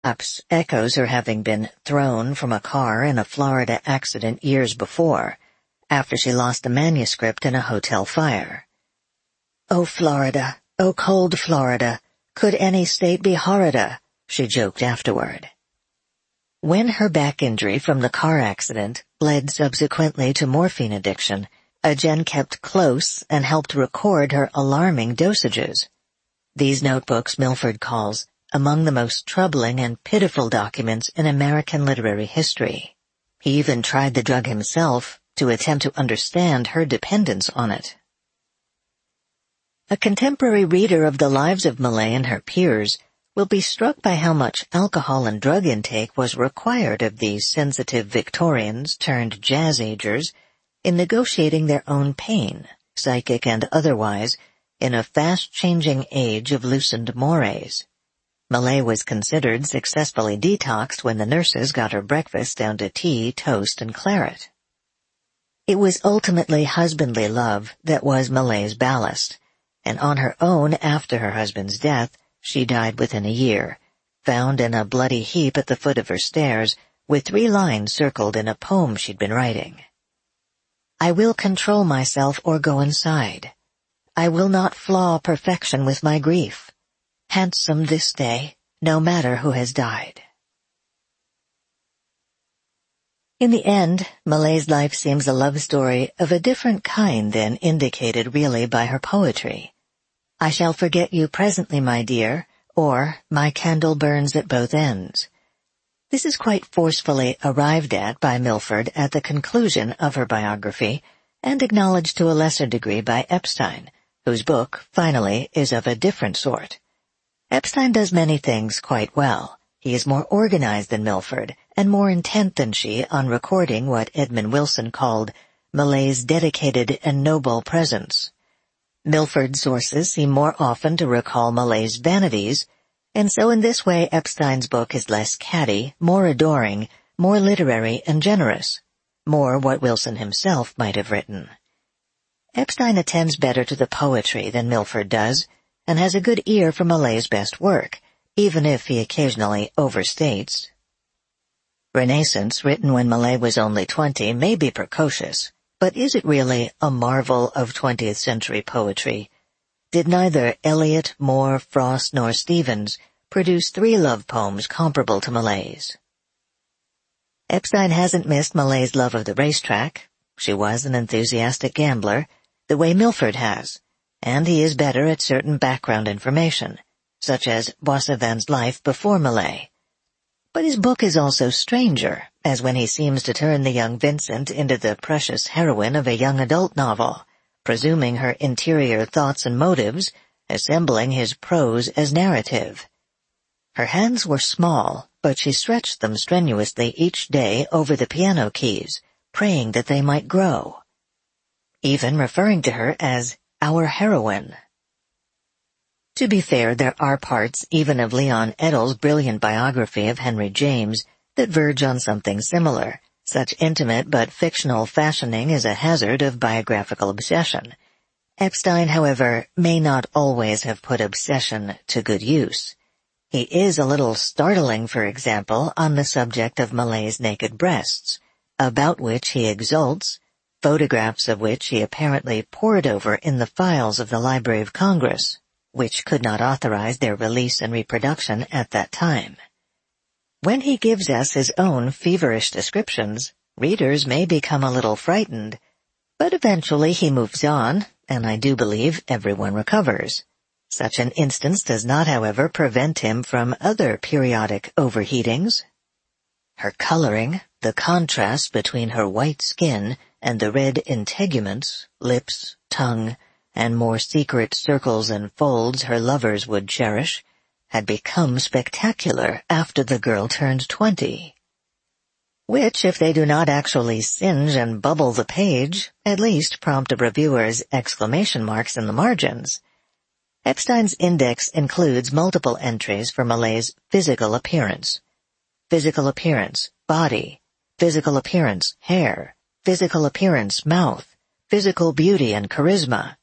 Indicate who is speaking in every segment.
Speaker 1: Perhaps echoes her having been thrown from a car in a Florida accident years before, after she lost a manuscript in a hotel fire. "Oh, Florida, oh, cold Florida, could any state be horrida?" she joked afterward. When her back injury from the car accident led subsequently to morphine addiction, Jen kept close and helped record her alarming dosages. These notebooks Milford calls among the most troubling and pitiful documents in American literary history. He even tried the drug himself to attempt to understand her dependence on it. A contemporary reader of the lives of Millay and her peers will be struck by how much alcohol and drug intake was required of these sensitive Victorians turned jazz-agers in negotiating their own pain, psychic and otherwise, in a fast-changing age of loosened mores. Millay was considered successfully detoxed when the nurses got her breakfast down to tea, toast, and claret. It was ultimately husbandly love that was Millay's ballast, and on her own after her husband's death, she died within a year, found in a bloody heap at the foot of her stairs, with 3 lines circled in a poem she'd been writing. "I will control myself or go inside. I will not flaw perfection with my grief. Handsome this day, no matter who has died." In the end, Millay's life seems a love story of a different kind than indicated really by her poetry. "I shall forget you presently, my dear," or "My candle burns at both ends." This is quite forcefully arrived at by Milford at the conclusion of her biography, and acknowledged to a lesser degree by Epstein, whose book, finally, is of a different sort. Epstein does many things quite well. He is more organized than Milford, and more intent than she on recording what Edmund Wilson called Millay's dedicated and noble presence. Milford's sources seem more often to recall Millay's vanities, and so in this way Epstein's book is less catty, more adoring, more literary and generous, more what Wilson himself might have written. Epstein attends better to the poetry than Milford does, and has a good ear for Millay's best work, even if he occasionally overstates. Renaissance, written when Millay was only 20, may be precocious, but is it really a marvel of 20th century poetry? Did neither Eliot, Moore, Frost, nor Stevens produce 3 love poems comparable to Millay's? Epstein hasn't missed Millay's love of the racetrack. She was an enthusiastic gambler, the way Milford has, and he is better at certain background information, such as Boissevin's life before Millay. But his book is also stranger, as when he seems to turn the young Vincent into the precious heroine of a young adult novel, presuming her interior thoughts and motives, assembling his prose as narrative. Her hands were small, but she stretched them strenuously each day over the piano keys, praying that they might grow, even referring to her as our heroine. To be fair, there are parts, even of Leon Eddel's brilliant biography of Henry James, that verge on something similar. Such intimate but fictional fashioning is a hazard of biographical obsession. Epstein, however, may not always have put obsession to good use. He is a little startling, for example, on the subject of Millay's naked breasts, about which he exults, photographs of which he apparently pored over in the files of the Library of Congress, which could not authorize their release and reproduction at that time. When he gives us his own feverish descriptions, readers may become a little frightened, but eventually he moves on, and I do believe everyone recovers. Such an instance does not, however, prevent him from other periodic overheatings. Her coloring, the contrast between her white skin and the red integuments, lips, tongue, and more secret circles and folds her lovers would cherish, had become spectacular after the girl turned 20. Which, if they do not actually singe and bubble the page, at least prompt a reviewer's exclamation marks in the margins. Epstein's index includes multiple entries for Millay's physical appearance, body, physical appearance, hair, physical appearance, mouth, physical beauty and charisma,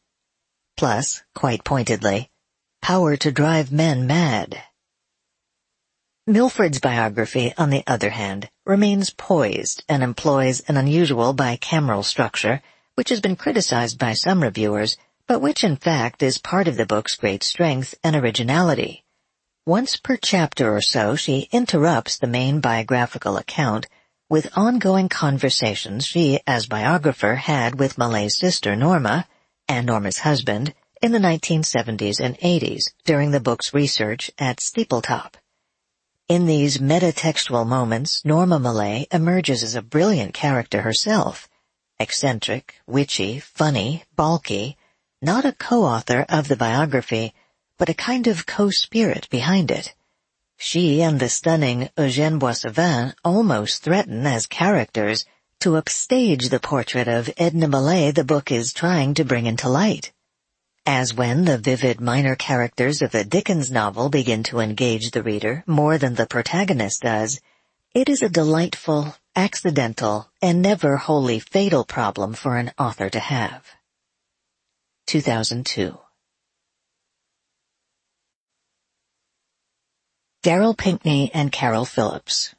Speaker 1: plus, quite pointedly, power to drive men mad. Milford's biography, on the other hand, remains poised and employs an unusual bicameral structure, which has been criticized by some reviewers, but which in fact is part of the book's great strength and originality. Once per chapter or so, she interrupts the main biographical account with ongoing conversations she, as biographer, had with Malay's sister Norma, and Norma's husband, in the 1970s and 80s during the book's research at Steepletop. In these metatextual moments, Norma Malay emerges as a brilliant character herself, eccentric, witchy, funny, balky, not a co-author of the biography, but a kind of co-spirit behind it. She and the stunning Eugène Boissevin almost threaten, as characters, to upstage the portrait of Edna Malay the book is trying to bring into light. As when the vivid minor characters of a Dickens novel begin to engage the reader more than the protagonist does, it is a delightful, accidental, and never wholly fatal problem for an author to have. 2002. Darryl Pinckney and Carol Phillips.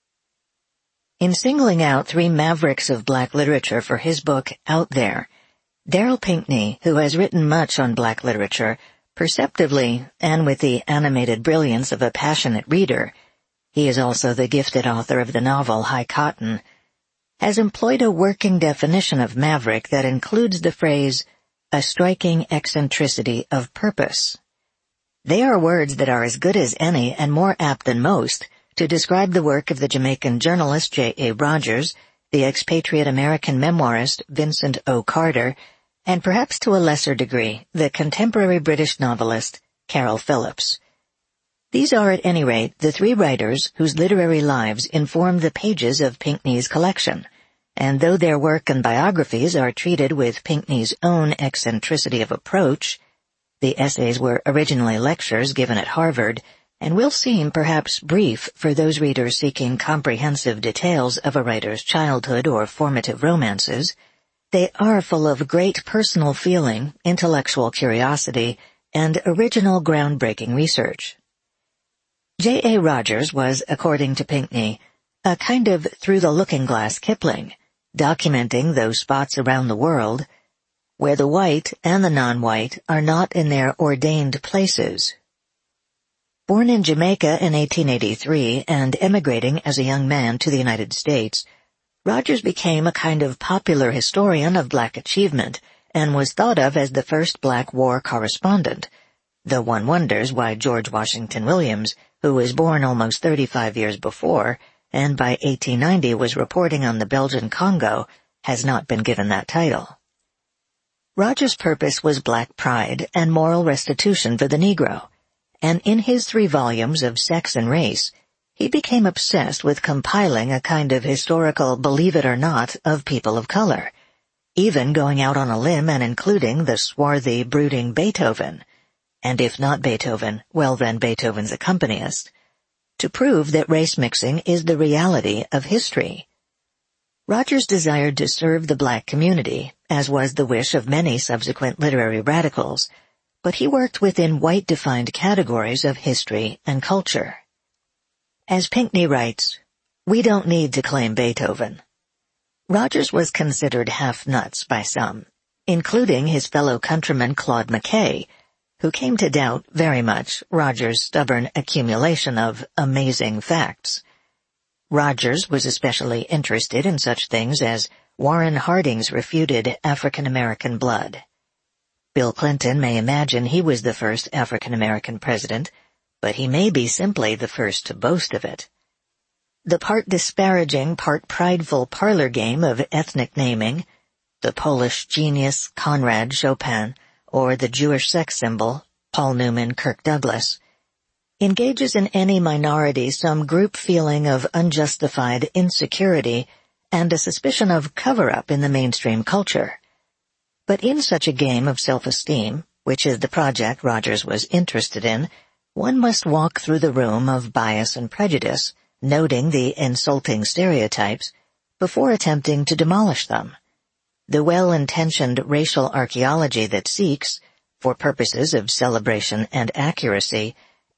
Speaker 1: In singling out three mavericks of black literature for his book Out There, Darryl Pinckney, who has written much on black literature, perceptively and with the animated brilliance of a passionate reader, he is also the gifted author of the novel High Cotton, has employed a working definition of maverick that includes the phrase, a striking eccentricity of purpose. They are words that are as good as any and more apt than most to describe the work of the Jamaican journalist J.A. Rogers, the expatriate American memoirist Vincent O. Carter, and perhaps to a lesser degree, the contemporary British novelist Carol Phillips. These are at any rate the three writers whose literary lives inform the pages of Pinckney's collection, and though their work and biographies are treated with Pinckney's own eccentricity of approach, the essays were originally lectures given at Harvard, and will seem perhaps brief for those readers seeking comprehensive details of a writer's childhood or formative romances. They are full of great personal feeling, intellectual curiosity, and original groundbreaking research. J.A. Rogers was, according to Pinckney, a kind of through-the-looking-glass Kipling, documenting those spots around the world where the white and the non-white are not in their ordained places. Born in Jamaica in 1883 and emigrating as a young man to the United States, Rogers became a kind of popular historian of black achievement and was thought of as the first black war correspondent, though one wonders why George Washington Williams, who was born almost 35 years before and by 1890 was reporting on the Belgian Congo, has not been given that title. Rogers' purpose was black pride and moral restitution for the Negro, and in his 3 volumes of Sex and Race, he became obsessed with compiling a kind of historical believe it or not of people of color, even going out on a limb and including the swarthy, brooding Beethoven, and if not Beethoven, well then Beethoven's accompanist, to prove that race mixing is the reality of history. Rogers desired to serve the black community, as was the wish of many subsequent literary radicals, but he worked within white-defined categories of history and culture. As Pinckney writes, "We don't need to claim Beethoven." Rogers was considered half-nuts by some, including his fellow countryman Claude McKay, who came to doubt very much Rogers' stubborn accumulation of amazing facts. Rogers was especially interested in such things as Warren Harding's refuted African-American blood. Bill Clinton may imagine he was the first African-American president, but he may be simply the first to boast of it. The part disparaging, part prideful parlor game of ethnic naming, the Polish genius Conrad Chopin, or the Jewish sex symbol Paul Newman Kirk Douglas, engages in any minority some group feeling of unjustified insecurity and a suspicion of cover-up in the mainstream culture. But in such a game of self-esteem, which is the project Rogers was interested in, one must walk through the room of bias and prejudice, noting the insulting stereotypes, before attempting to demolish them. The well-intentioned racial archaeology that seeks, for purposes of celebration and accuracy,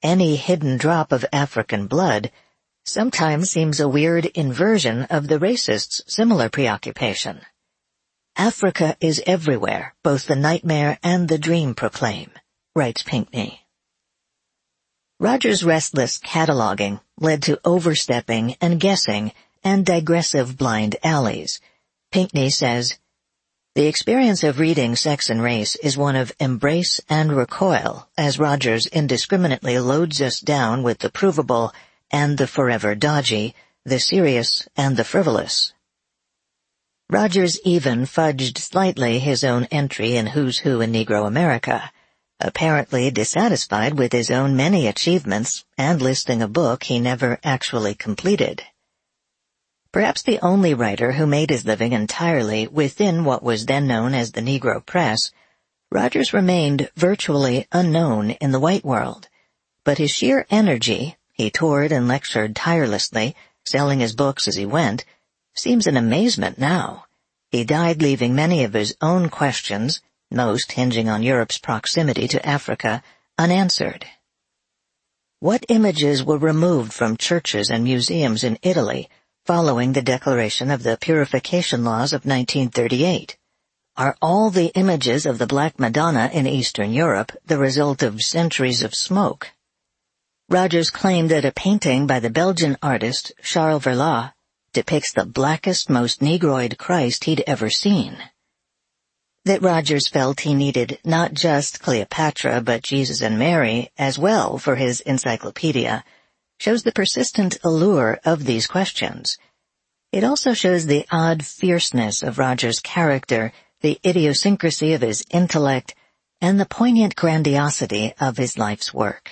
Speaker 1: any hidden drop of African blood sometimes seems a weird inversion of the racist's similar preoccupation. Africa is everywhere, both the nightmare and the dream proclaim, writes Pinckney. Rogers' restless cataloging led to overstepping and guessing and digressive blind alleys. Pinckney says, "The experience of reading Sex and Race is one of embrace and recoil, as Rogers indiscriminately loads us down with the provable and the forever dodgy, the serious and the frivolous." Rogers even fudged slightly his own entry in Who's Who in Negro America, apparently dissatisfied with his own many achievements and listing a book he never actually completed. Perhaps the only writer who made his living entirely within what was then known as the Negro press, Rogers remained virtually unknown in the white world, but his sheer energy, he toured and lectured tirelessly, selling his books as he went, seems an amazement now. He died leaving many of his own questions, most hinging on Europe's proximity to Africa, unanswered. What images were removed from churches and museums in Italy following the declaration of the Purification Laws of 1938? Are all the images of the Black Madonna in Eastern Europe the result of centuries of smoke? Rogers claimed that a painting by the Belgian artist Charles Verlat depicts the blackest, most negroid Christ he'd ever seen. That Rogers felt he needed not just Cleopatra but Jesus and Mary as well for his encyclopedia shows the persistent allure of these questions. It also shows the odd fierceness of Rogers' character, the idiosyncrasy of his intellect, and the poignant grandiosity of his life's work.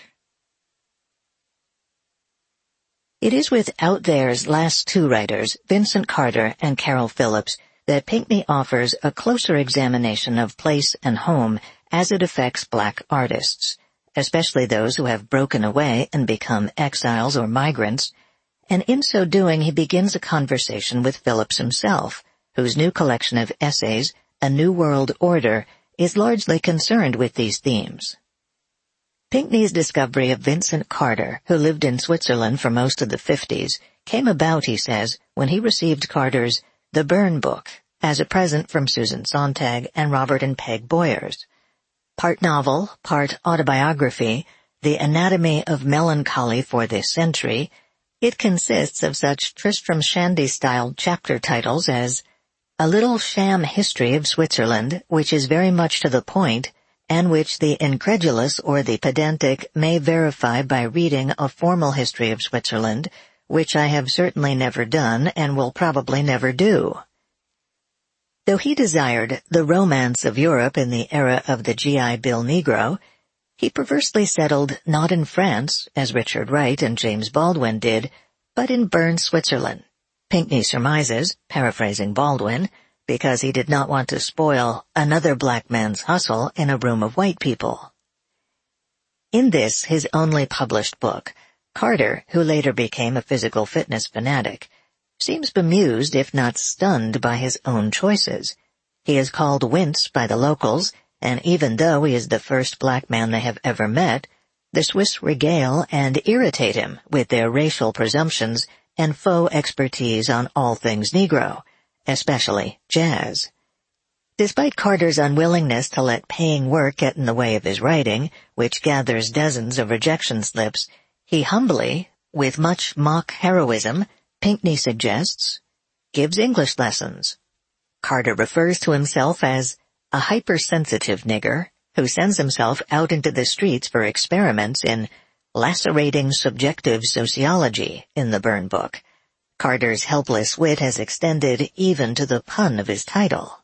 Speaker 1: It is with Out There's last two writers, Vincent Carter and Carol Phillips, that Pinckney offers a closer examination of place and home as it affects black artists, especially those who have broken away and become exiles or migrants, and in so doing he begins a conversation with Phillips himself, whose new collection of essays, A New World Order, is largely concerned with these themes. Pinckney's discovery of Vincent Carter, who lived in Switzerland for most of the 50s, came about, he says, when he received Carter's The Burn Book as a present from Susan Sontag and Robert and Peg Boyers. Part novel, part autobiography, The Anatomy of Melancholy for This Century, it consists of such Tristram Shandy-style chapter titles as A Little Sham History of Switzerland, which is very much to the point, and which the incredulous or the pedantic may verify by reading a formal history of Switzerland, which I have certainly never done and will probably never do. Though he desired the romance of Europe in the era of the G.I. Bill Negro, he perversely settled not in France, as Richard Wright and James Baldwin did, but in Bern, Switzerland. Pinckney surmises, paraphrasing Baldwin, because he did not want to spoil another black man's hustle in a room of white people. In this, his only published book, Carter, who later became a physical fitness fanatic, seems bemused if not stunned by his own choices. He is called Wince by the locals, and even though he is the first black man they have ever met, the Swiss regale and irritate him with their racial presumptions and faux expertise on all things Negro, especially jazz. Despite Carter's unwillingness to let paying work get in the way of his writing, which gathers dozens of rejection slips, he humbly, with much mock heroism, Pinckney suggests, gives English lessons. Carter refers to himself as a hypersensitive nigger who sends himself out into the streets for experiments in lacerating subjective sociology in the Burn Book. Carter's helpless wit has extended even to the pun of his title.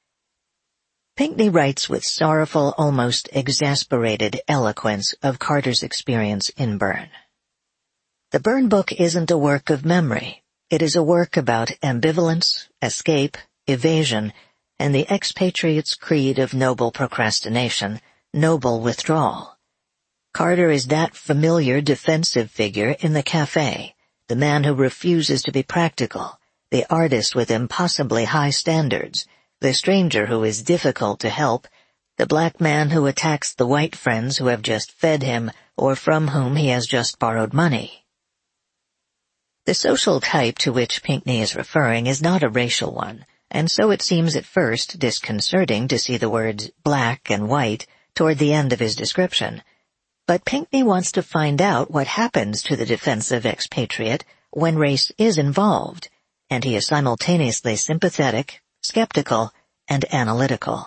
Speaker 1: Pinckney writes with sorrowful, almost exasperated eloquence of Carter's experience in Bern. The Burn Book isn't a work of memory. It is a work about ambivalence, escape, evasion, and the expatriate's creed of noble procrastination, noble withdrawal. Carter is that familiar defensive figure in the cafe, the man who refuses to be practical, the artist with impossibly high standards, the stranger who is difficult to help, the black man who attacks the white friends who have just fed him or from whom he has just borrowed money. The social type to which Pinckney is referring is not a racial one, and so it seems at first disconcerting to see the words black and white toward the end of his description. But Pinckney wants to find out what happens to the defensive expatriate when race is involved, and he is simultaneously sympathetic, skeptical, and analytical.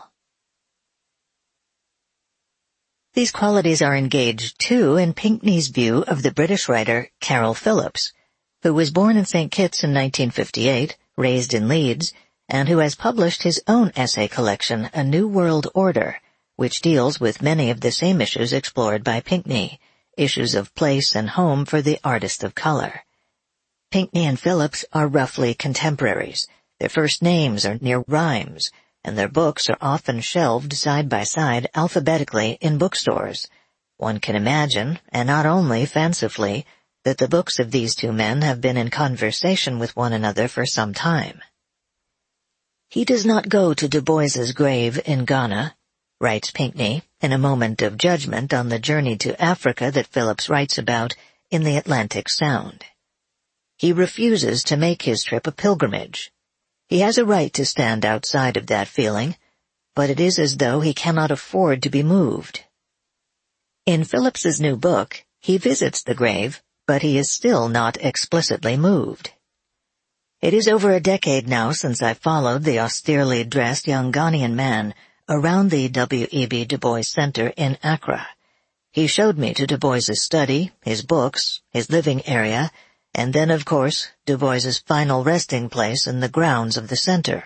Speaker 1: These qualities are engaged, too, in Pinckney's view of the British writer Carol Phillips, who was born in St. Kitts in 1958, raised in Leeds, and who has published his own essay collection, A New World Order, which deals with many of the same issues explored by Pinckney, issues of place and home for the artist of color. Pinckney and Phillips are roughly contemporaries. Their first names are near rhymes, and their books are often shelved side by side alphabetically in bookstores. One can imagine, and not only fancifully, that the books of these two men have been in conversation with one another for some time. He does not go to Du Bois's grave in Ghana, writes Pinckney, in a moment of judgment on the journey to Africa that Phillips writes about in the Atlantic Sound. He refuses to make his trip a pilgrimage. He has a right to stand outside of that feeling, but it is as though he cannot afford to be moved. In Phillips's new book, he visits the grave, but he is still not explicitly moved. It is over a decade now since I followed the austerely dressed young Ghanaian man around the W.E.B. Du Bois Center in Accra. He showed me to Du Bois's study, his books, his living area, and then, of course, Du Bois's final resting place in the grounds of the center.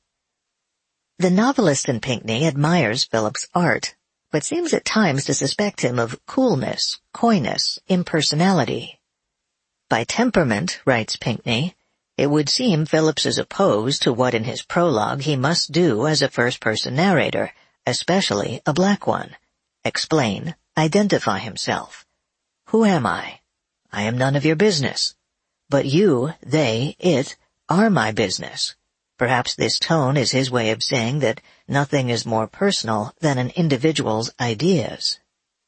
Speaker 1: The novelist in Pinckney admires Phillips' art, but seems at times to suspect him of coolness, coyness, impersonality. By temperament, writes Pinckney, it would seem Phillips is opposed to what in his prologue he must do as a first-person narrator, especially a black one. Explain, identify himself. Who am I? I am none of your business. But you, they, it, are my business. Perhaps this tone is his way of saying that nothing is more personal than an individual's ideas.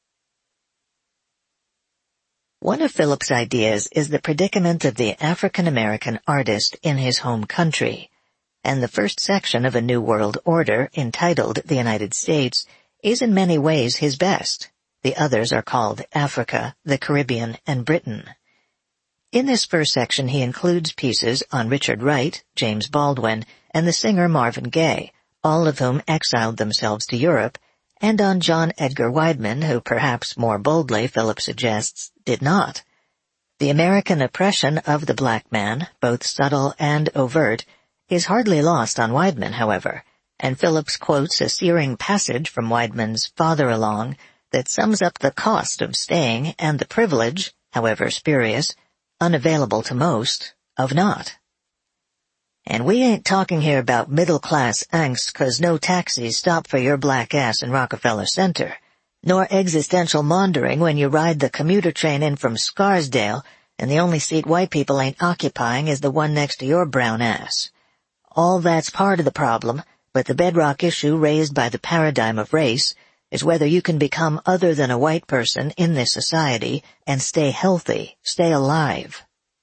Speaker 1: One of Phillips' ideas is the predicament of the African-American artist in his home country, and the first section of A New World Order, entitled The United States, is in many ways his best. The others are called Africa, the Caribbean, and Britain. In this first section he includes pieces on Richard Wright, James Baldwin, and the singer Marvin Gaye, all of whom exiled themselves to Europe, and on John Edgar Wideman, who perhaps more boldly, Phillips suggests, did not. The American oppression of the black man, both subtle and overt, is hardly lost on Wideman, however, and Phillips quotes a searing passage from Wideman's Father Along that sums up the cost of staying and the privilege, however spurious, unavailable to most, of not. And we ain't talking here about middle-class angst 'cause no taxis stop for your black ass in Rockefeller Center, nor existential maundering when you ride the commuter train in from Scarsdale and the only seat white people ain't occupying is the one next to your brown ass. All that's part of the problem, but the bedrock issue raised by the paradigm of race is whether you can become other than a white person in this society and stay healthy, stay alive.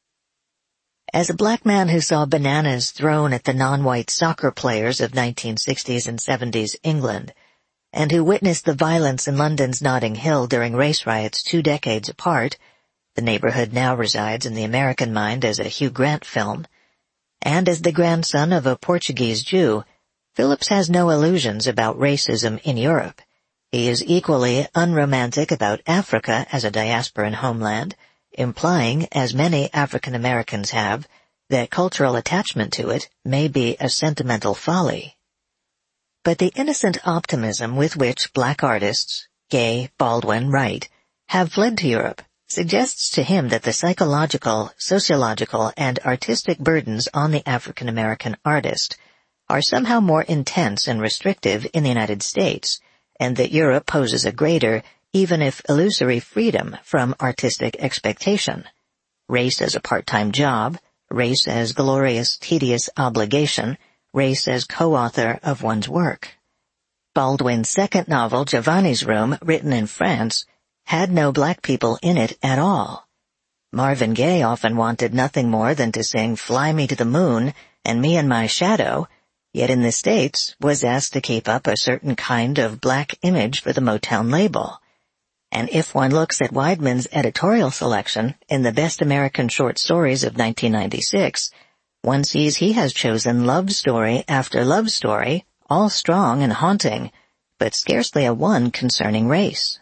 Speaker 1: As a black man who saw bananas thrown at the non-white soccer players of 1960s and 70s England, and who witnessed the violence in London's Notting Hill during race riots 2 decades apart, the neighborhood now resides in the American mind as a Hugh Grant film, and as the grandson of a Portuguese Jew, Phillips has no illusions about racism in Europe. He is equally unromantic about Africa as a diasporan homeland, implying, as many African Americans have, that cultural attachment to it may be a sentimental folly. But the innocent optimism with which black artists, Gaye, Baldwin, Wright, have fled to Europe suggests to him that the psychological, sociological, and artistic burdens on the African American artist are somehow more intense and restrictive in the United States, and that Europe poses a greater, even if illusory, freedom from artistic expectation. Race as a part-time job, race as glorious, tedious obligation, race as co-author of one's work. Baldwin's second novel, Giovanni's Room, written in France, had no black people in it at all. Marvin Gaye often wanted nothing more than to sing Fly Me to the Moon and Me and My Shadow, yet in the States was asked to keep up a certain kind of black image for the Motown label. And if one looks at Weidman's editorial selection in the Best American Short Stories of 1996, one sees he has chosen love story after love story, all strong and haunting, but scarcely a one concerning race.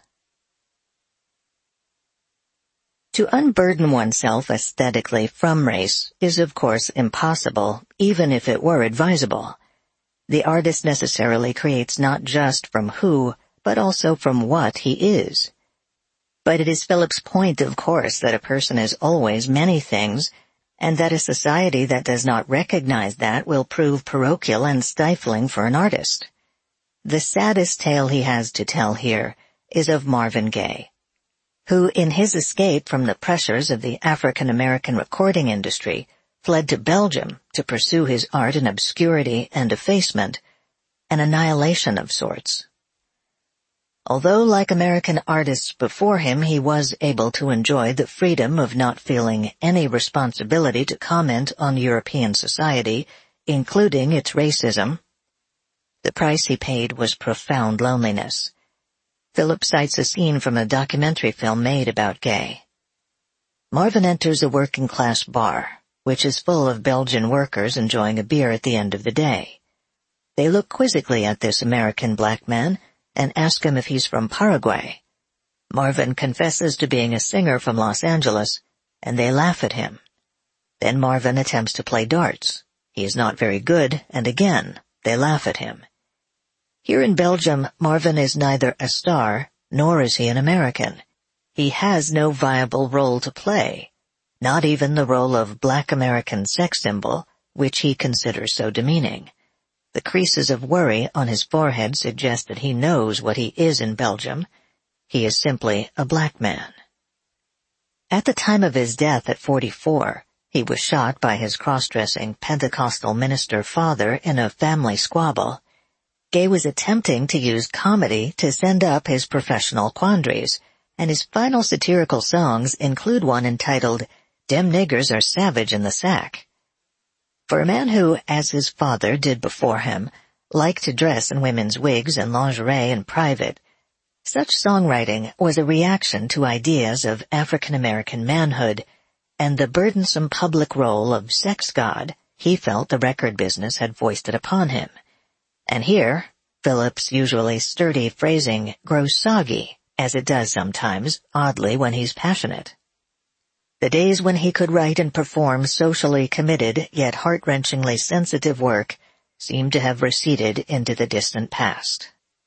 Speaker 1: To unburden oneself aesthetically from race is of course impossible, even if it were advisable. The artist necessarily creates not just from who, but also from what he is. But it is Philip's point, of course, that a person is always many things, and that a society that does not recognize that will prove parochial and stifling for an artist. The saddest tale he has to tell here is of Marvin Gaye, who, in his escape from the pressures of the African-American recording industry, fled to Belgium to pursue his art in obscurity and effacement, an annihilation of sorts. Although, like American artists before him, he was able to enjoy the freedom of not feeling any responsibility to comment on European society, including its racism, the price he paid was profound loneliness. Philip cites a scene from a documentary film made about Gaye. Marvin enters a working-class bar, which is full of Belgian workers enjoying a beer at the end of the day. They look quizzically at this American black man and ask him if he's from Paraguay. Marvin confesses to being a singer from Los Angeles, and they laugh at him. Then Marvin attempts to play darts. He is not very good, and again, they laugh at him. Here in Belgium, Marvin is neither a star, nor is he an American. He has no viable role to play, not even the role of black American sex symbol, which he considers so demeaning. The creases of worry on his forehead suggest that he knows what he is in Belgium. He is simply a black man. At the time of his death at 44, he was shot by his cross-dressing Pentecostal minister father in a family squabble. Gaye was attempting to use comedy to send up his professional quandaries, and his final satirical songs include one entitled, "Dem Niggers Are Savage in the Sack." For a man who, as his father did before him, liked to dress in women's wigs and lingerie in private, such songwriting was a reaction to ideas of African-American manhood and the burdensome public role of sex god he felt the record business had foisted upon him. And here, Philip's usually sturdy phrasing grows soggy, as it does sometimes, oddly, when he's passionate. The days when he could write and perform socially committed yet heart-wrenchingly sensitive work seem to have receded into the distant past.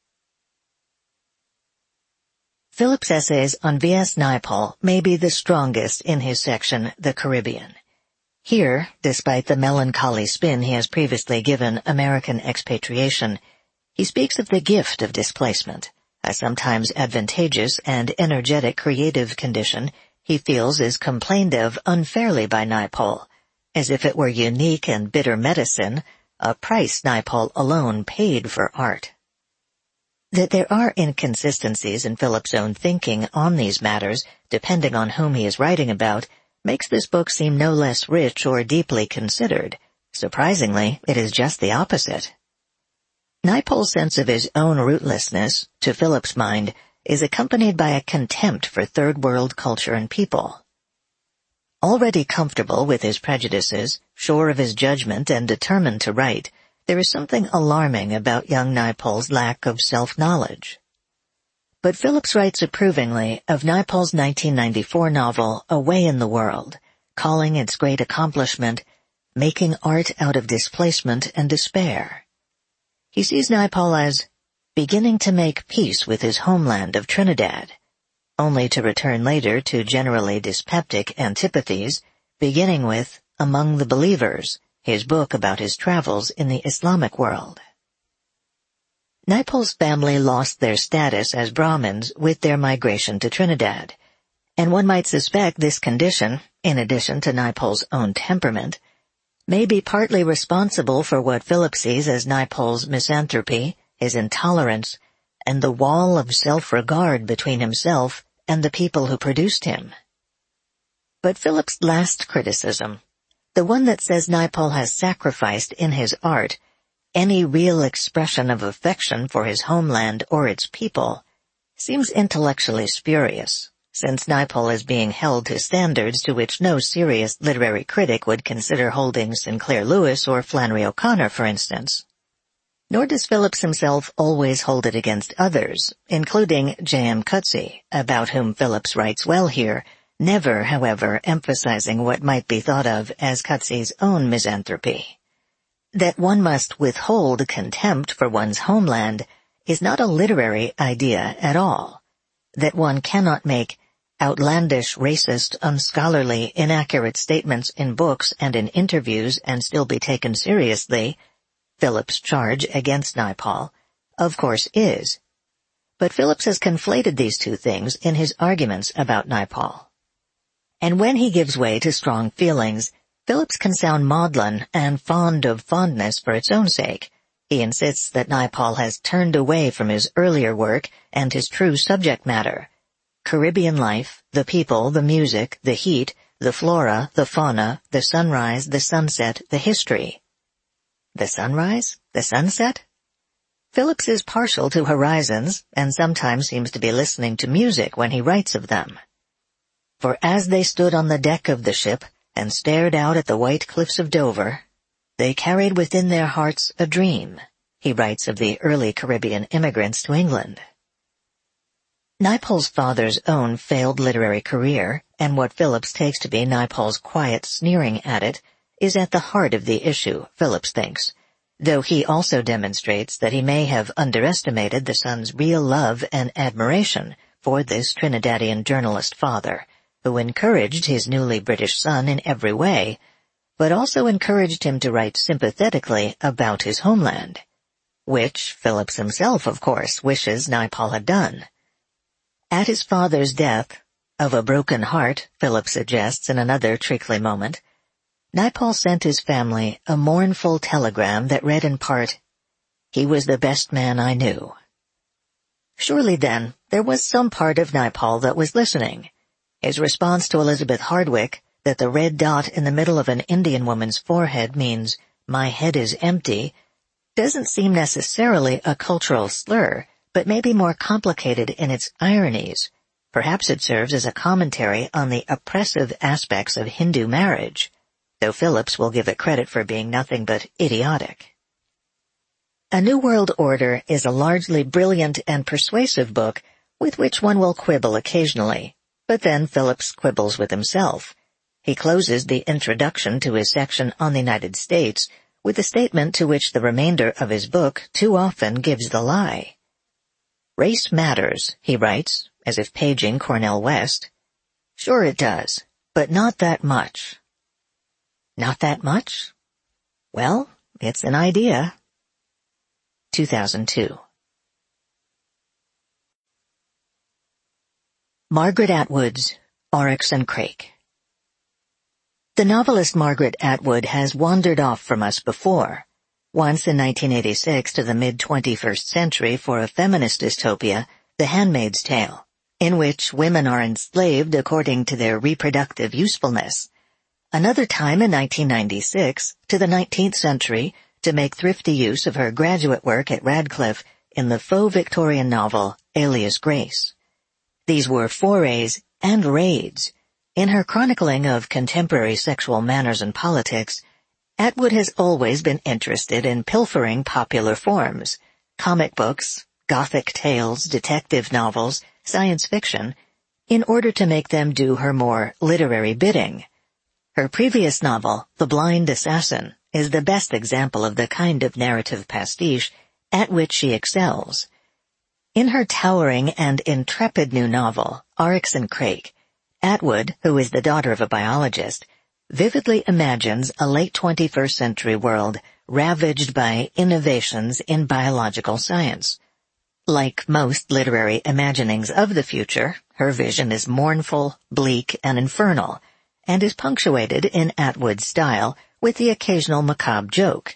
Speaker 1: Philip's essays on V.S. Naipaul may be the strongest in his section, The Caribbean. Here, despite the melancholy spin he has previously given American expatriation, he speaks of the gift of displacement, a sometimes advantageous and energetic creative condition he feels is complained of unfairly by Naipaul, as if it were unique and bitter medicine, a price Naipaul alone paid for art. That there are inconsistencies in Philip's own thinking on these matters, depending on whom he is writing about, makes this book seem no less rich or deeply considered. Surprisingly, it is just the opposite. Naipaul's sense of his own rootlessness, to Philip's mind, is accompanied by a contempt for third-world culture and people. Already comfortable with his prejudices, sure of his judgment and determined to write, there is something alarming about young Naipaul's lack of self-knowledge. But Phillips writes approvingly of Naipaul's 1994 novel, Away in the World, calling its great accomplishment, making art out of displacement and despair. He sees Naipaul as beginning to make peace with his homeland of Trinidad, only to return later to generally dyspeptic antipathies, beginning with Among the Believers, his book about his travels in the Islamic world. Naipaul's family lost their status as Brahmins with their migration to Trinidad, and one might suspect this condition, in addition to Naipaul's own temperament, may be partly responsible for what Philip sees as Naipaul's misanthropy, his intolerance, and the wall of self-regard between himself and the people who produced him. But Philip's last criticism, the one that says Naipaul has sacrificed in his art any real expression of affection for his homeland or its people, seems intellectually spurious, since Naipaul is being held to standards to which no serious literary critic would consider holding Sinclair Lewis or Flannery O'Connor, for instance. Nor does Phillips himself always hold it against others, including J.M. Coetzee, about whom Phillips writes well here, never, however, emphasizing what might be thought of as Coetzee's own misanthropy. That one must withhold contempt for one's homeland is not a literary idea at all. That one cannot make outlandish, racist, unscholarly, inaccurate statements in books and in interviews and still be taken seriously, Phillips' charge against Naipaul, of course is. But Phillips has conflated these two things in his arguments about Naipaul. And when he gives way to strong feelings, Phillips can sound maudlin and fond of fondness for its own sake. He insists that Naipaul has turned away from his earlier work and his true subject matter: Caribbean life, the people, the music, the heat, the flora, the fauna, the sunrise, the sunset, the history. The sunrise? The sunset? Phillips is partial to horizons, and sometimes seems to be listening to music when he writes of them. For as they stood on the deck of the ship, and stared out at the white cliffs of Dover, they carried within their hearts a dream, he writes of the early Caribbean immigrants to England. Naipaul's father's own failed literary career, and what Phillips takes to be Naipaul's quiet sneering at it, is at the heart of the issue, Phillips thinks, though he also demonstrates that he may have underestimated the son's real love and admiration for this Trinidadian journalist father, who encouraged his newly British son in every way, but also encouraged him to write sympathetically about his homeland, which Phillips himself, of course, wishes Naipaul had done. At his father's death, of a broken heart, Phillips suggests in another treacly moment, Naipaul sent his family a mournful telegram that read in part, "He was the best man I knew." Surely then, there was some part of Naipaul that was listening. His response to Elizabeth Hardwick, that the red dot in the middle of an Indian woman's forehead means, "My head is empty," doesn't seem necessarily a cultural slur, but may be more complicated in its ironies. Perhaps it serves as a commentary on the oppressive aspects of Hindu marriage, though Phillips will give it credit for being nothing but idiotic. A New World Order is a largely brilliant and persuasive book with which one will quibble occasionally. But then Phillips quibbles with himself. He closes the introduction to his section on the United States with a statement to which the remainder of his book too often gives the lie. "Race matters," he writes, as if paging Cornel West. "Sure it does, but not that much." Not that much? Well, it's an idea. 2002. Margaret Atwood's Oryx and Crake. The novelist Margaret Atwood has wandered off from us before, once in 1986 to the mid-21st century for a feminist dystopia, The Handmaid's Tale, in which women are enslaved according to their reproductive usefulness. Another time in 1996 to the 19th century to make thrifty use of her graduate work at Radcliffe in the faux Victorian novel Alias Grace. These were forays and raids. In her chronicling of contemporary sexual manners and politics, Atwood has always been interested in pilfering popular forms, comic books, gothic tales, detective novels, science fiction, in order to make them do her more literary bidding. Her previous novel, The Blind Assassin, is the best example of the kind of narrative pastiche at which she excels. In her towering and intrepid new novel, Oryx and Crake, Atwood, who is the daughter of a biologist, vividly imagines a late 21st century world ravaged by innovations in biological science. Like most literary imaginings of the future, her vision is mournful, bleak, and infernal, and is punctuated in Atwood's style with the occasional macabre joke.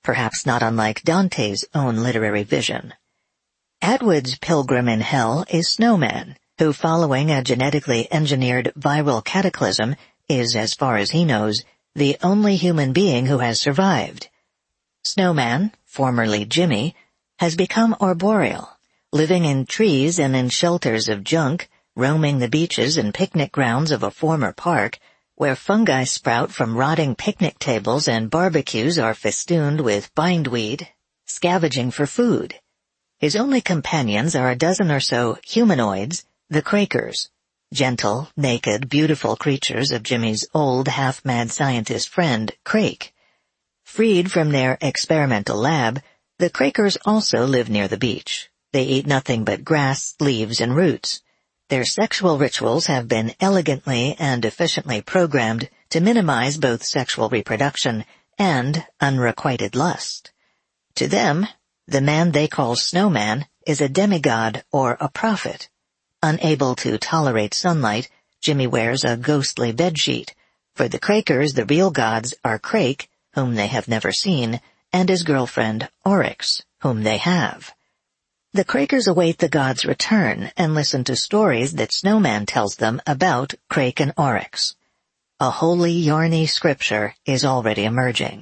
Speaker 1: perhaps not unlike Dante's own literary vision. Atwood's Pilgrim in Hell is Snowman, who, following a genetically engineered viral cataclysm, is, as far as he knows, the only human being who has survived. Snowman, formerly Jimmy, has become arboreal, living in trees and in shelters of junk, roaming the beaches and picnic grounds of a former park, where fungi sprout from rotting picnic tables and barbecues are festooned with bindweed, scavenging for food. His only companions are a dozen or so humanoids, the Crakers, gentle, naked, beautiful creatures of Jimmy's old, half-mad scientist friend, Crake. Freed from their experimental lab, the Crakers also live near the beach. They eat nothing but grass, leaves, and roots. Their sexual rituals have been elegantly and efficiently programmed to minimize both sexual reproduction and unrequited lust. To them, the man they call Snowman is a demigod or a prophet. Unable to tolerate sunlight, Jimmy wears a ghostly bedsheet. For the Crakers, the real gods are Crake, whom they have never seen, and his girlfriend, Oryx, whom they have. The Crakers await the gods' return and listen to stories that Snowman tells them about Crake and Oryx. A holy yarny scripture is already emerging.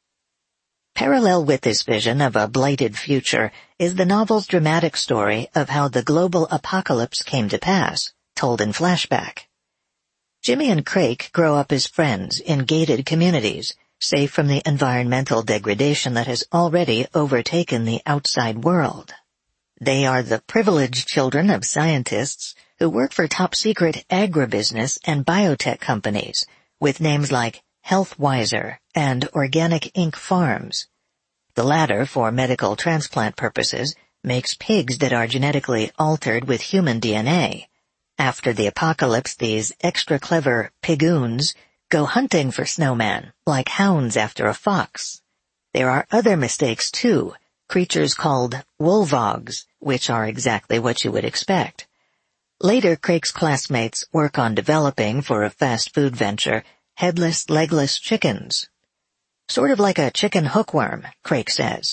Speaker 1: Parallel with this vision of a blighted future is the novel's dramatic story of how the global apocalypse came to pass, told in flashback. Jimmy and Crake grow up as friends in gated communities, safe from the environmental degradation that has already overtaken the outside world. They are the privileged children of scientists who work for top-secret agribusiness and biotech companies with names like HealthWiser and Organic Inc. Farms. The latter, for medical transplant purposes, makes pigs that are genetically altered with human DNA. After the apocalypse, these extra-clever pigoons go hunting for Snowman, like hounds after a fox. There are other mistakes, too, creatures called wolvogs, which are exactly what you would expect. Later, Crake's classmates work on developing, for a fast food venture, headless, legless chickens. Sort of like a chicken hookworm, Crake says.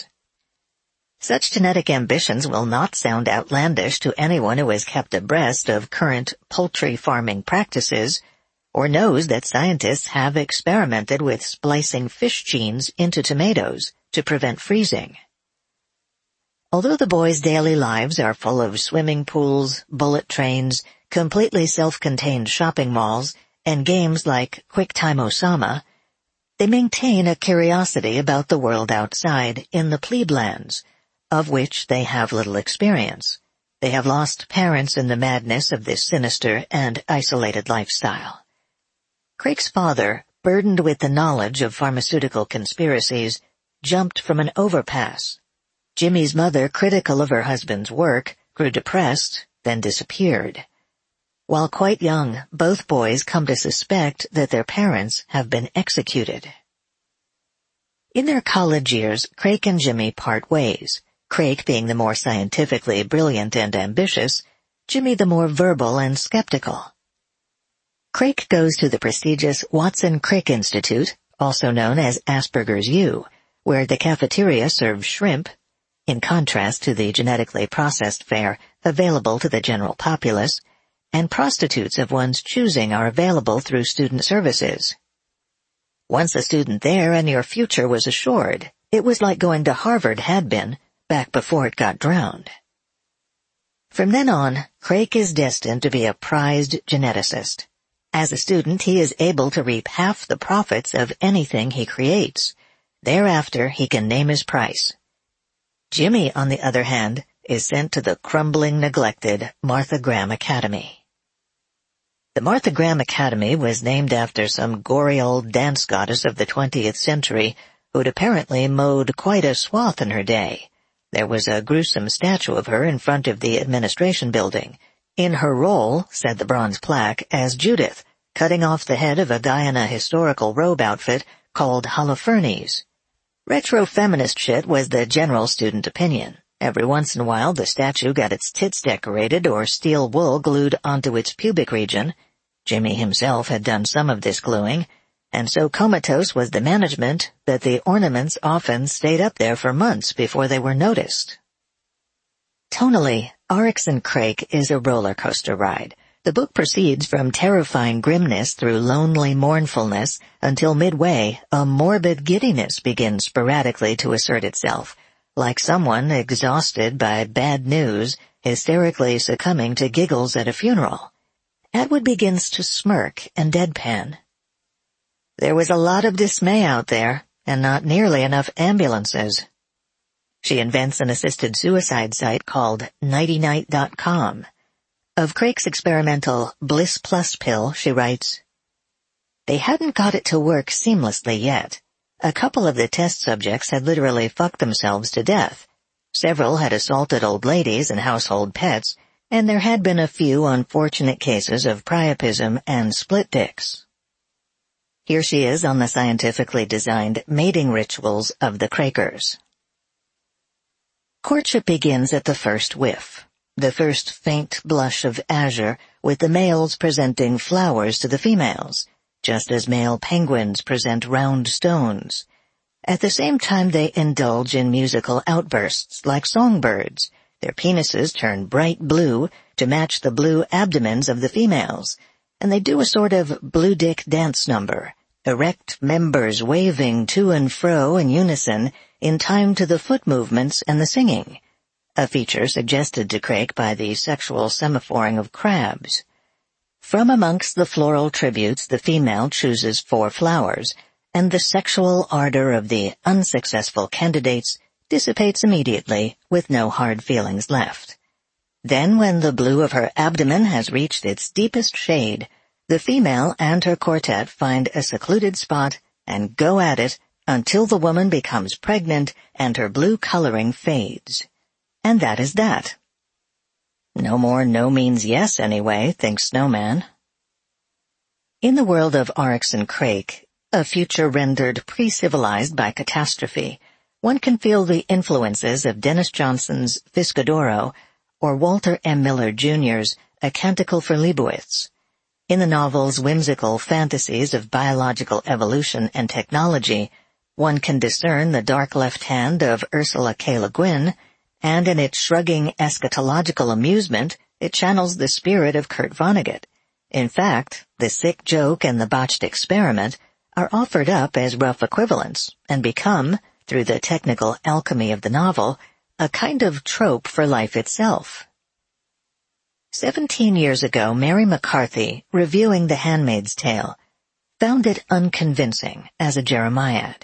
Speaker 1: Such genetic ambitions will not sound outlandish to anyone who has kept abreast of current poultry farming practices, or knows that scientists have experimented with splicing fish genes into tomatoes to prevent freezing. Although the boys' daily lives are full of swimming pools, bullet trains, completely self-contained shopping malls, and games like QuickTime Osama, they maintain a curiosity about the world outside in the plebe-lands, of which they have little experience. They have lost parents in the madness of this sinister and isolated lifestyle. Crake's father, burdened with the knowledge of pharmaceutical conspiracies, jumped from an overpass. Jimmy's mother, critical of her husband's work, grew depressed, then disappeared. While quite young, both boys come to suspect that their parents have been executed. In their college years, Crake and Jimmy part ways, Crake being the more scientifically brilliant and ambitious, Jimmy the more verbal and skeptical. Crake goes to the prestigious Watson-Crick Institute, also known as Asperger's U, where the cafeteria serves shrimp, in contrast to the genetically processed fare available to the general populace, and prostitutes of one's choosing are available through student services. Once a student there and your future was assured. It was like going to Harvard had been, back before it got drowned. From then on, Crake is destined to be a prized geneticist. As a student, he is able to reap half the profits of anything he creates. Thereafter, he can name his price. Jimmy, on the other hand, is sent to the crumbling, neglected Martha Graham Academy. The Martha Graham Academy was named after some gory old dance goddess of the 20th century who'd apparently mowed quite a swath in her day. There was a gruesome statue of her in front of the administration building. In her role, said the bronze plaque, as Judith, cutting off the head of a guy in a historical robe outfit called Holofernes. Retro-feminist shit was the general student opinion. Every once in a while, the statue got its tits decorated or steel wool glued onto its pubic region. Jimmy himself had done some of this gluing, and so comatose was the management that the ornaments often stayed up there for months before they were noticed. Tonally, Oryx and Crake is a roller coaster ride. The book proceeds from terrifying grimness through lonely mournfulness until midway, a morbid giddiness begins sporadically to assert itself, like someone exhausted by bad news, hysterically succumbing to giggles at a funeral. Atwood begins to smirk and deadpan. There was a lot of dismay out there, and not nearly enough ambulances. She invents an assisted suicide site called nightynight.com. Of Crake's experimental Bliss Plus pill, she writes, "They hadn't got it to work seamlessly yet. A couple of the test subjects had literally fucked themselves to death. Several had assaulted old ladies and household pets, and there had been a few unfortunate cases of priapism and split dicks." Here she is on the scientifically designed mating rituals of the Crakers. Courtship begins at the first whiff, the first faint blush of azure, with the males presenting flowers to the females, just as male penguins present round stones. At the same time they indulge in musical outbursts like songbirds. Their penises turn bright blue to match the blue abdomens of the females, and they do a sort of blue dick dance number, erect members waving to and fro in unison in time to the foot movements and the singing, a feature suggested to Crake by the sexual semaphoring of crabs. From amongst the floral tributes the female chooses 4 flowers, and the sexual ardor of the unsuccessful candidates dissipates immediately with no hard feelings left. Then, when the blue of her abdomen has reached its deepest shade, the female and her quartet find a secluded spot and go at it until the woman becomes pregnant and her blue coloring fades. And that is that. No more no means yes anyway, thinks Snowman. In the world of Oryx and Crake, a future rendered pre-civilized by catastrophe, one can feel the influences of Dennis Johnson's Fiscadoro or Walter M. Miller Jr.'s A Canticle for Leibowitz. In the novel's whimsical fantasies of biological evolution and technology, one can discern the dark left hand of Ursula K. Le Guin, and in its shrugging eschatological amusement, it channels the spirit of Kurt Vonnegut. In fact, the sick joke and the botched experiment are offered up as rough equivalents and become, through the technical alchemy of the novel, a kind of trope for life itself. 17 years ago, Mary McCarthy, reviewing The Handmaid's Tale, found it unconvincing as a Jeremiad.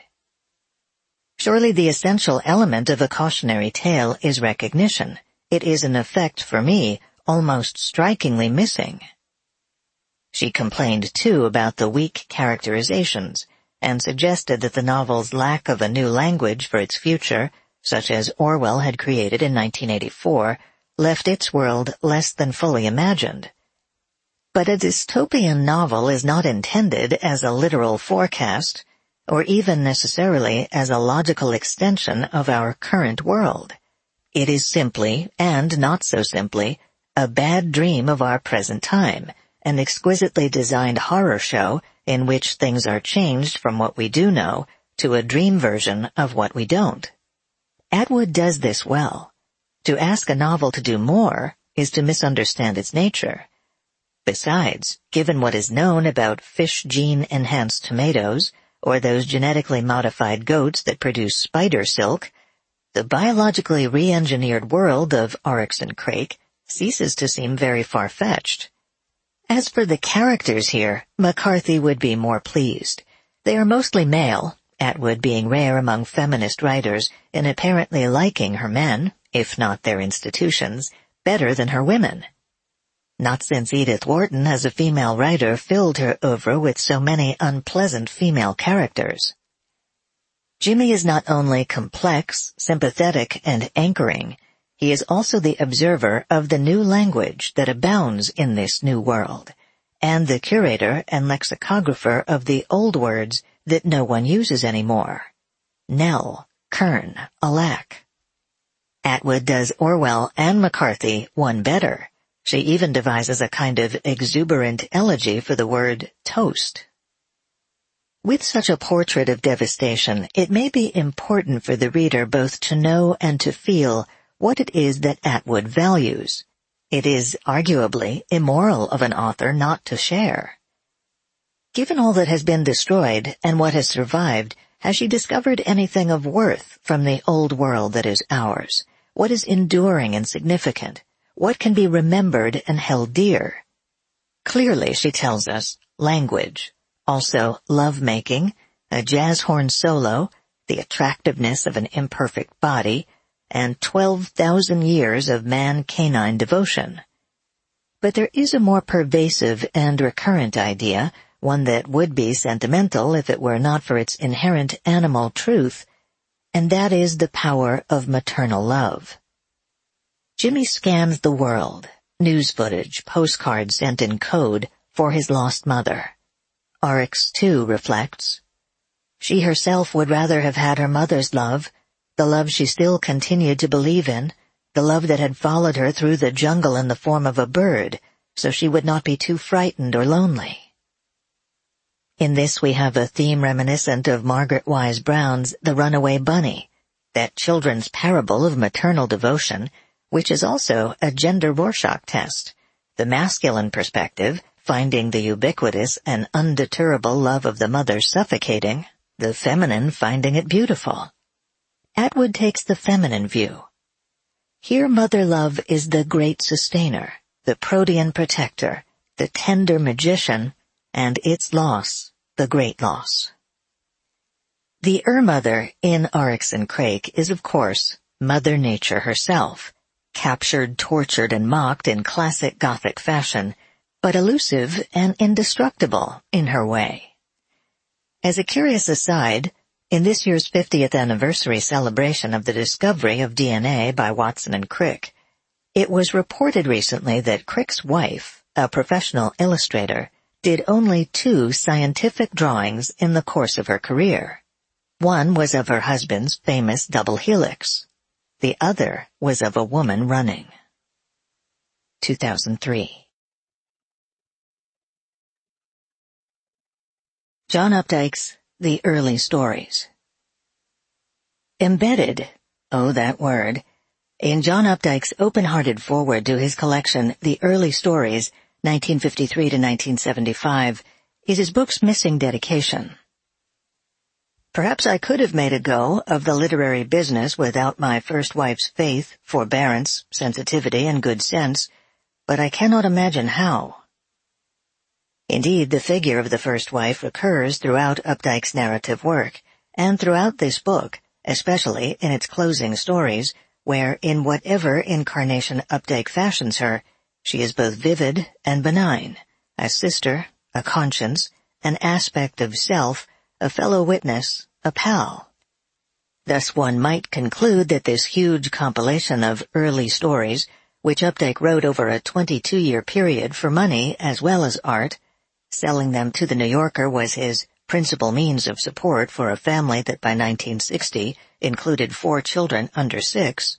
Speaker 1: Surely the essential element of a cautionary tale is recognition. It is in effect, for me, almost strikingly missing. She complained, too, about the weak characterizations, and suggested that the novel's lack of a new language for its future, such as Orwell had created in 1984, left its world less than fully imagined. But a dystopian novel is not intended as a literal forecast, or even necessarily as a logical extension of our current world. It is simply, and not so simply, a bad dream of our present time, an exquisitely designed horror show in which things are changed from what we do know to a dream version of what we don't. Atwood does this well. To ask a novel to do more is to misunderstand its nature. Besides, given what is known about fish gene-enhanced tomatoes, or those genetically modified goats that produce spider silk, the biologically re-engineered world of Oryx and Crake ceases to seem very far-fetched. As for the characters here, McCarthy would be more pleased. They are mostly male, Atwood being rare among feminist writers in apparently liking her men, if not their institutions, better than her women. Not since Edith Wharton has a female writer filled her oeuvre with so many unpleasant female characters. Jimmy is not only complex, sympathetic, and anchoring, he is also the observer of the new language that abounds in this new world, and the curator and lexicographer of the old words that no one uses anymore. Nell, kern, alack. Atwood does Orwell and McCarthy one better. She even devises a kind of exuberant elegy for the word toast. With such a portrait of devastation, it may be important for the reader both to know and to feel what it is that Atwood values. It is arguably immoral of an author not to share. Given all that has been destroyed and what has survived, has she discovered anything of worth from the old world that is ours? What is enduring and significant? What can be remembered and held dear? Clearly, she tells us, language, also love-making, a jazz horn solo, the attractiveness of an imperfect body, and 12,000 years of man-canine devotion. But there is a more pervasive and recurrent idea, one that would be sentimental if it were not for its inherent animal truth, and that is the power of maternal love. Jimmy scans the world, news footage, postcards sent in code, for his lost mother. Oryx, too, reflects. She herself would rather have had her mother's love, the love she still continued to believe in, the love that had followed her through the jungle in the form of a bird, so she would not be too frightened or lonely. In this we have a theme reminiscent of Margaret Wise Brown's The Runaway Bunny, that children's parable of maternal devotion, which is also a gender Rorschach test, the masculine perspective finding the ubiquitous and undeterrable love of the mother suffocating, the feminine finding it beautiful. Atwood takes the feminine view. Here mother love is the great sustainer, the protean protector, the tender magician, and its loss, the great loss. The Ur-Mother in Oryx and Crake is, of course, Mother Nature herself, captured, tortured, and mocked in classic Gothic fashion, but elusive and indestructible in her way. As a curious aside, in this year's 50th anniversary celebration of the discovery of DNA by Watson and Crick, it was reported recently that Crick's wife, a professional illustrator, did only 2 scientific drawings in the course of her career. One was of her husband's famous double helix. The other was of a woman running. 2003. John Updike's The Early Stories. Embedded, oh that word, in John Updike's open-hearted foreword to his collection The Early Stories, 1953 to 1975, is his book's missing dedication. Perhaps I could have made a go of the literary business without my first wife's faith, forbearance, sensitivity, and good sense, but I cannot imagine how. Indeed, the figure of the first wife recurs throughout Updike's narrative work, and throughout this book, especially in its closing stories, where, in whatever incarnation Updike fashions her, she is both vivid and benign, a sister, a conscience, an aspect of self, a fellow witness, a pal. Thus one might conclude that this huge compilation of early stories, which Updike wrote over a 22-year period for money as well as art, selling them to the New Yorker was his principal means of support for a family that by 1960 included 4 children under 6,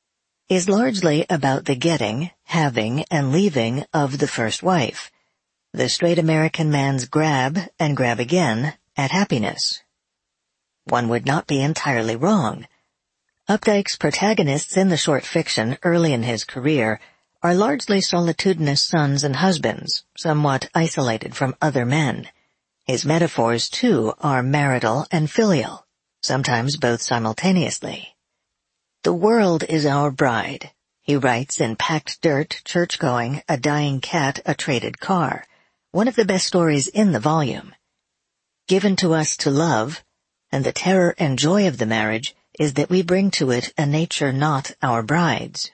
Speaker 1: is largely about the getting, having, and leaving of the first wife, the straight American man's grab and grab again at happiness. One would not be entirely wrong. Updike's protagonists in the short fiction early in his career are largely solitudinous sons and husbands, somewhat isolated from other men. His metaphors, too, are marital and filial, sometimes both simultaneously. The world is our bride, he writes in Packed Dirt, Church-Going, A Dying Cat, A Traded Car, one of the best stories in the volume. Given to us to love, and the terror and joy of the marriage is that we bring to it a nature not our bride's.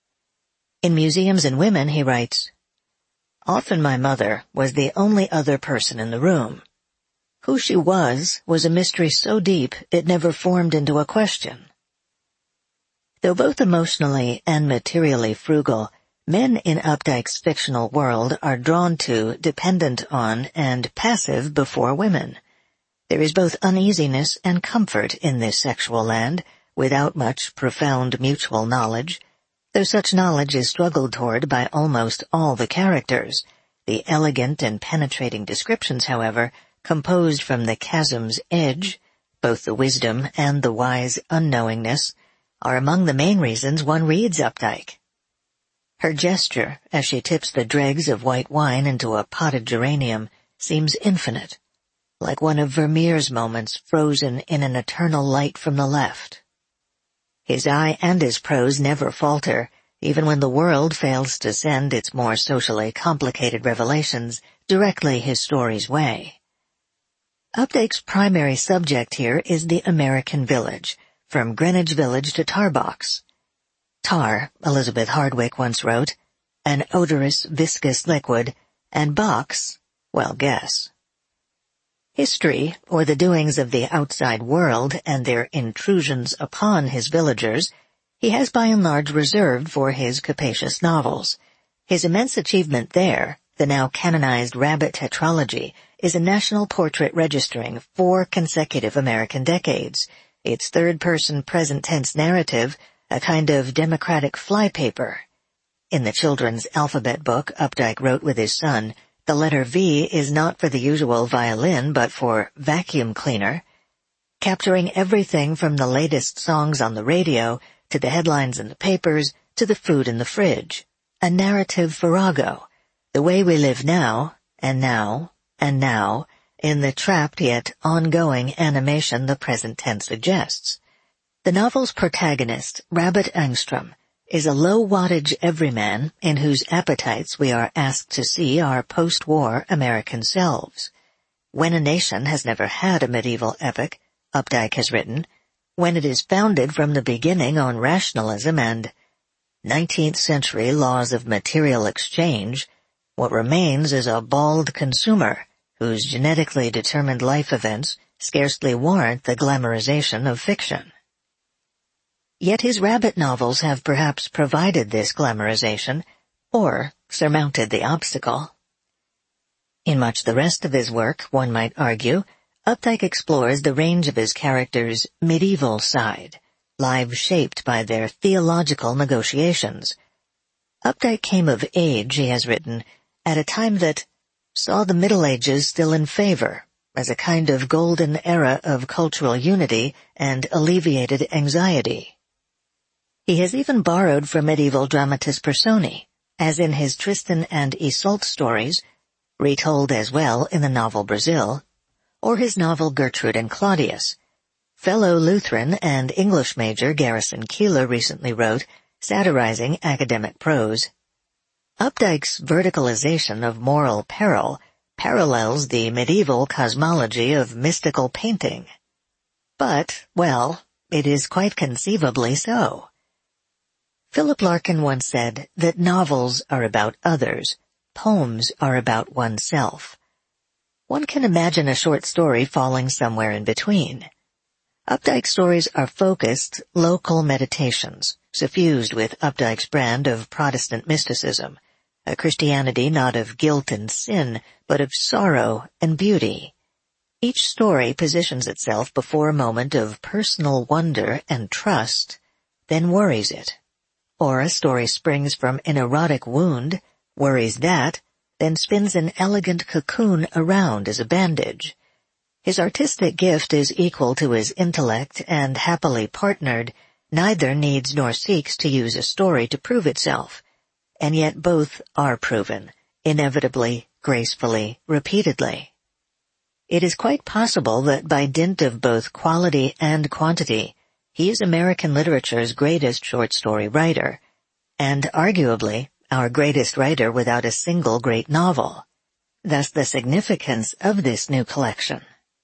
Speaker 1: In Museums and Women, he writes, "Often my mother was the only other person in the room. Who she was a mystery so deep it never formed into a question." Though both emotionally and materially frugal, men in Updike's fictional world are drawn to, dependent on, and passive before women. There is both uneasiness and comfort in this sexual land, without much profound mutual knowledge, though such knowledge is struggled toward by almost all the characters. The elegant and penetrating descriptions, however, composed from the chasm's edge, both the wisdom and the wise unknowingness, are among the main reasons one reads Updike. Her gesture, as she tips the dregs of white wine into a potted geranium, seems infinite, like one of Vermeer's moments frozen in an eternal light from the left. His eye and his prose never falter, even when the world fails to send its more socially complicated revelations directly his story's way. Updike's primary subject here is the American village, from Greenwich Village to Tarbox. Tar, Elizabeth Hardwick once wrote, an odorous, viscous liquid, and box, well, guess. History, or the doings of the outside world and their intrusions upon his villagers, he has by and large reserved for his capacious novels. His immense achievement there, the now canonized Rabbit tetralogy, is a national portrait registering 4 consecutive American decades, its third-person present-tense narrative, a kind of democratic flypaper. In the children's alphabet book Updike wrote with his son, the letter V is not for the usual violin but for vacuum cleaner, capturing everything from the latest songs on the radio to the headlines in the papers to the food in the fridge. A narrative farrago, the way we live now, and now, and now, in the trapped yet ongoing animation the present tense suggests. The novel's protagonist, Rabbit Angstrom, is a low-wattage everyman in whose appetites we are asked to see our post-war American selves. When a nation has never had a medieval epic, Updike has written, when it is founded from the beginning on rationalism and 19th century laws of material exchange, what remains is a bald consumer whose genetically determined life events scarcely warrant the glamorization of fiction. Yet his Rabbit novels have perhaps provided this glamorization, or surmounted the obstacle. In much the rest of his work, one might argue, Updike explores the range of his characters' medieval side, lives shaped by their theological negotiations. Updike came of age, he has written, at a time that saw the Middle Ages still in favor, as a kind of golden era of cultural unity and alleviated anxiety. He has even borrowed from medieval dramatis personae, as in his Tristan and Isolde stories, retold as well in the novel Brazil, or his novel Gertrude and Claudius. Fellow Lutheran and English major Garrison Keillor recently wrote, satirizing academic prose, Updike's verticalization of moral peril parallels the medieval cosmology of mystical painting. But, well, it is quite conceivably so. Philip Larkin once said that novels are about others, poems are about oneself. One can imagine a short story falling somewhere in between. Updike's stories are focused, local meditations, suffused with Updike's brand of Protestant mysticism, a Christianity not of guilt and sin, but of sorrow and beauty. Each story positions itself before a moment of personal wonder and trust, then worries it. Or a story springs from an erotic wound, worries that, then spins an elegant cocoon around as a bandage. His artistic gift is equal to his intellect, and happily partnered, neither needs nor seeks to use a story to prove itself, and yet both are proven, inevitably, gracefully, repeatedly. It is quite possible that by dint of both quality and quantity, he is American literature's greatest short story writer, and arguably our greatest writer without a single great novel. Thus the significance of this new collection.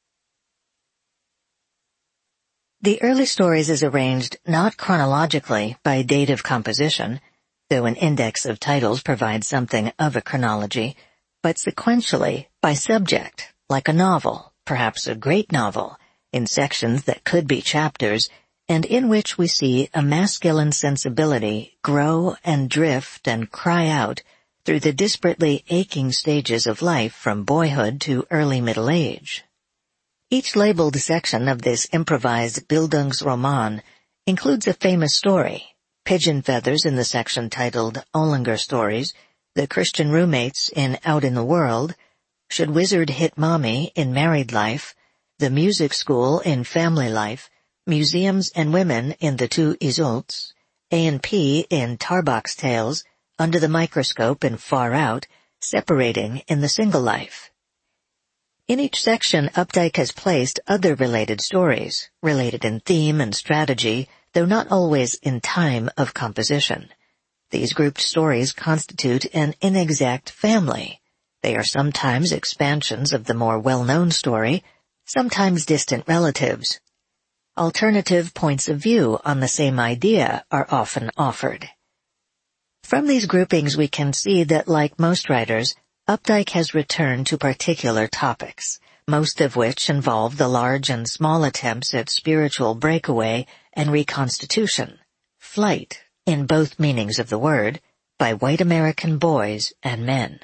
Speaker 1: The early stories is arranged not chronologically by date of composition, though an index of titles provides something of a chronology, but sequentially by subject, like a novel, perhaps a great novel, in sections that could be chapters, and in which we see a masculine sensibility grow and drift and cry out through the disparately aching stages of life from boyhood to early middle age. Each labeled section of this improvised Bildungsroman includes a famous story, Pigeon Feathers in the section titled Ollinger Stories, The Christian Roommates in Out in the World, Should Wizard Hit Mommy in Married Life, The Music School in Family Life, Museums and Women in The Two Isolts, A&P in Tarbox Tales, Under the Microscope in Far Out, Separating in The Single Life. In each section, Updike has placed other related stories, related in theme and strategy, though not always in time of composition. These grouped stories constitute an inexact family. They are sometimes expansions of the more well-known story, sometimes distant relatives. Alternative points of view on the same idea are often offered. From these groupings we can see that, like most writers, Updike has returned to particular topics, most of which involve the large and small attempts at spiritual breakaway and reconstitution, flight, in both meanings of the word, by white American boys and men.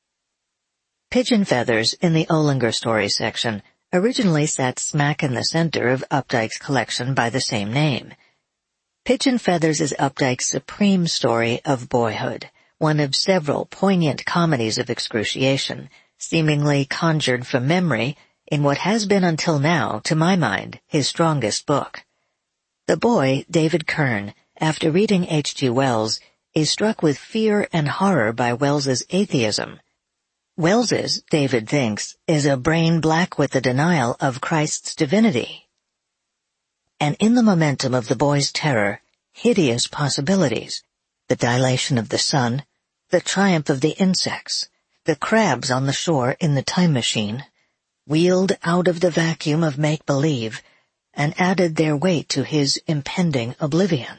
Speaker 1: Pigeon Feathers in the Olinger Story section originally sat smack in the center of Updike's collection by the same name. Pigeon Feathers is Updike's supreme story of boyhood, one of several poignant comedies of excruciation, seemingly conjured from memory in what has been until now, to my mind, his strongest book. The boy, David Kern, after reading H.G. Wells, is struck with fear and horror by Wells's atheism. Wells's, David thinks, is a brain black with the denial of Christ's divinity. And in the momentum of the boy's terror, hideous possibilities, the dilation of the sun, the triumph of the insects, the crabs on the shore in the time machine, wheeled out of the vacuum of make-believe and added their weight to his impending oblivion.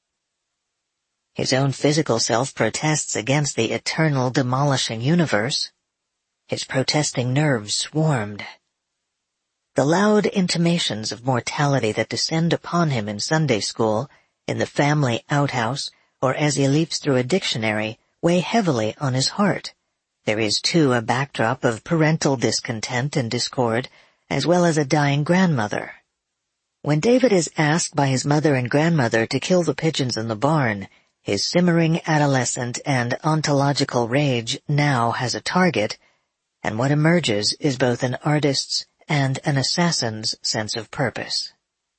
Speaker 1: His own physical self protests against the eternal demolishing universe. His protesting nerves swarmed. The loud intimations of mortality that descend upon him in Sunday school, in the family outhouse, or as he leaps through a dictionary, weigh heavily on his heart. There is, too, a backdrop of parental discontent and discord, as well as a dying grandmother. When David is asked by his mother and grandmother to kill the pigeons in the barn, his simmering adolescent and ontological rage now has a target, and what emerges is both an artist's and an assassin's sense of purpose.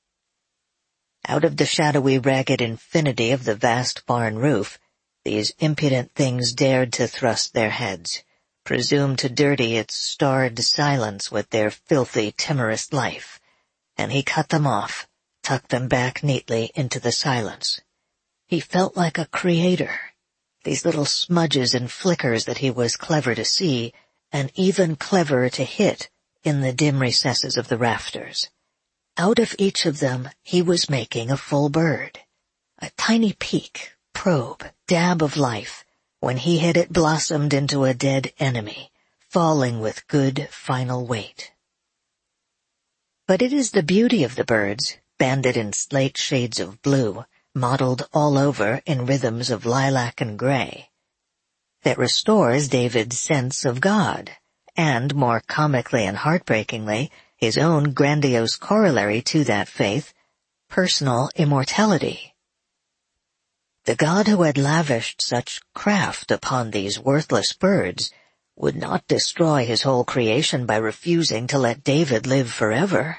Speaker 1: Out of the shadowy, ragged infinity of the vast barn roof, these impudent things dared to thrust their heads, presumed to dirty its starred silence with their filthy, timorous life, and he cut them off, tucked them back neatly into the silence. He felt like a creator, these little smudges and flickers that he was clever to see, and even cleverer to hit in the dim recesses of the rafters. Out of each of them he was making a full bird, a tiny peak, probe, dab of life, when he had it blossomed into a dead enemy, falling with good final weight. But it is the beauty of the birds, banded in slate shades of blue, mottled all over in rhythms of lilac and gray, that restores David's sense of God, and, more comically and heartbreakingly, his own grandiose corollary to that faith, personal immortality. The God who had lavished such craft upon these worthless birds would not destroy his whole creation by refusing to let David live forever.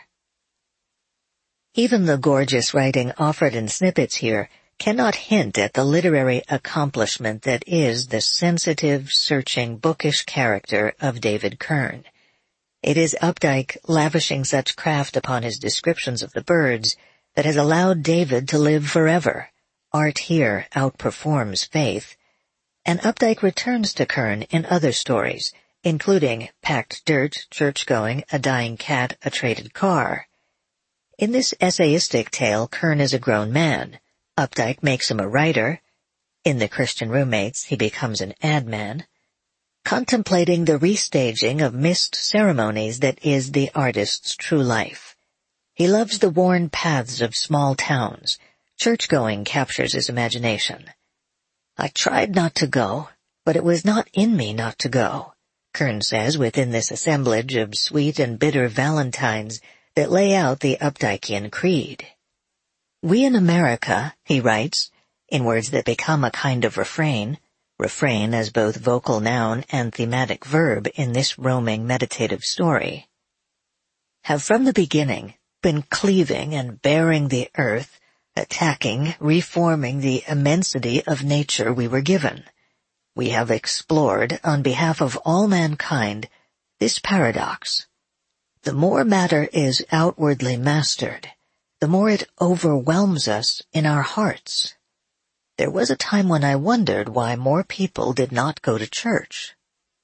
Speaker 1: Even the gorgeous writing offered in snippets here cannot hint at the literary accomplishment that is the sensitive, searching, bookish character of David Kern. It is Updike lavishing such craft upon his descriptions of the birds that has allowed David to live forever. Art here outperforms faith, and Updike returns to Kern in other stories, including Packed Dirt, Church-Going, A Dying Cat, A Traded Car. In this essayistic tale, Kern is a grown man. Updike makes him a writer. In The Christian Roommates, he becomes an ad man, contemplating the restaging of missed ceremonies that is the artist's true life. He loves the worn paths of small towns. Church-going captures his imagination. I tried not to go, but it was not in me not to go, Kern says within this assemblage of sweet and bitter valentines that lay out the Updikean creed. We in America, he writes, in words that become a kind of refrain, refrain as both vocal noun and thematic verb in this roaming meditative story, have from the beginning been cleaving and bearing the earth, attacking, reforming the immensity of nature we were given. We have explored, on behalf of all mankind, this paradox. The more matter is outwardly mastered, the more it overwhelms us in our hearts. There was a time when I wondered why more people did not go to church.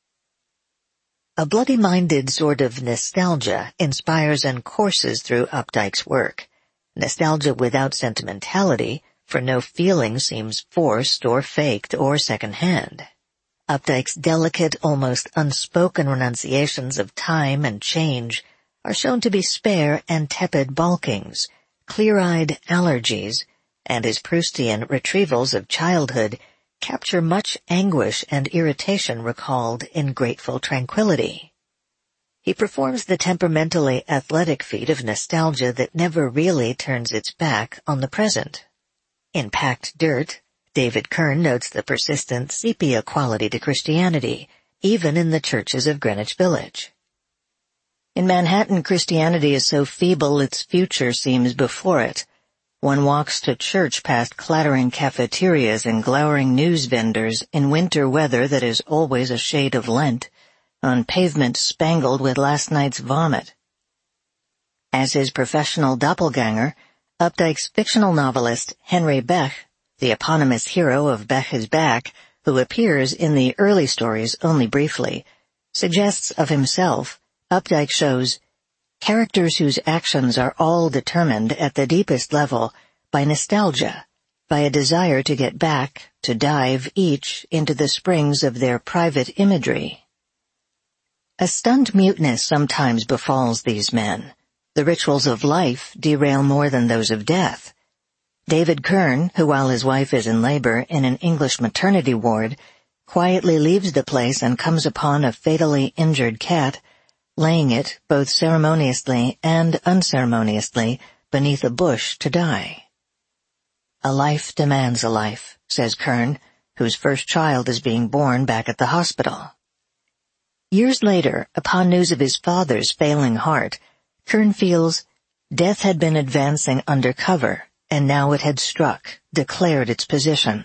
Speaker 1: A bloody-minded sort of nostalgia inspires and courses through Updike's work. Nostalgia without sentimentality, for no feeling seems forced or faked or second-hand. Updike's delicate, almost unspoken renunciations of time and change are shown to be spare and tepid balkings, clear-eyed allergies, and his Proustian retrievals of childhood capture much anguish and irritation recalled in grateful tranquility. He performs the temperamentally athletic feat of nostalgia that never really turns its back on the present. In Packed Dirt, David Kern notes the persistent sepia quality to Christianity, even in the churches of Greenwich Village. In Manhattan, Christianity is so feeble its future seems before it. One walks to church past clattering cafeterias and glowering news vendors in winter weather that is always a shade of Lent, on pavement spangled with last night's vomit. As his professional doppelganger, Updike's fictional novelist Henry Beck, the eponymous hero of Beck is Back, who appears in the early stories only briefly, suggests of himself, Updike shows characters whose actions are all determined at the deepest level by nostalgia, by a desire to get back, to dive each into the springs of their private imagery. A stunned muteness sometimes befalls these men. The rituals of life derail more than those of death. David Kern, who while his wife is in labor in an English maternity ward, quietly leaves the place and comes upon a fatally injured cat, laying it, both ceremoniously and unceremoniously, beneath a bush to die. A life demands a life, says Kern, whose first child is being born back at the hospital. Years later, upon news of his father's failing heart, Kern feels death had been advancing under cover, and now it had struck, declared its position.